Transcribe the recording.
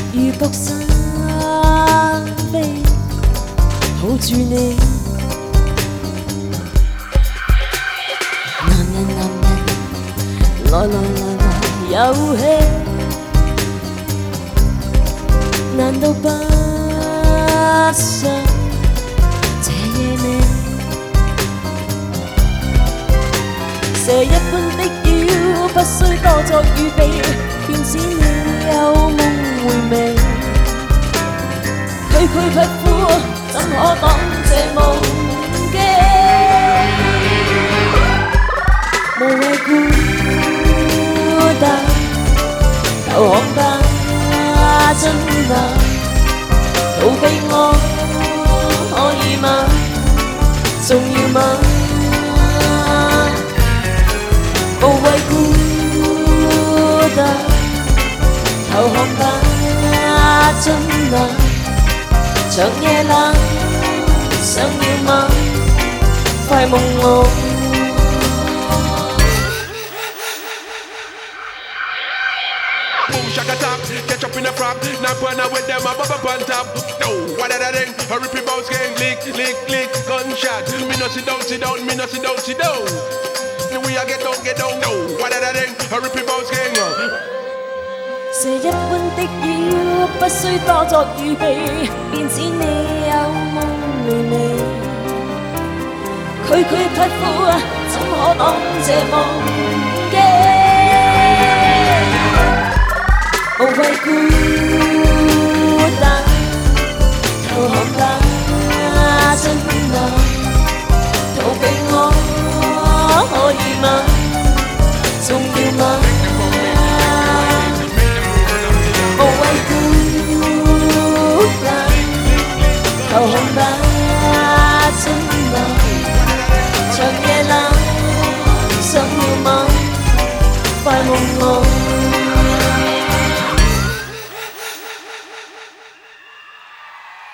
如獨身飛，抱住你。男人，來遊戲，難道不想這夜你？蛇一般的腰，不需多作預備，便使你有夢回味。區區匹夫，怎可擋這夢境？無謂孤單，投降吧，真難逃避我，可以嗎？重要嗎？無謂孤單，投降吧，真難長夜冷，想要嗎？快夢我。 Shaka top, catch up in the frog. Now partner with them, I bubble on top. No, what that thing? Hurry, people, gang, lick, gunshot. Me no sit down, me no sit down. We a get down. No, what that thing? Hurry, people, gang. 蛇一般的腰，不需多作預備，便使你有夢回味。區區匹夫，怎可擋這夢境？無謂孤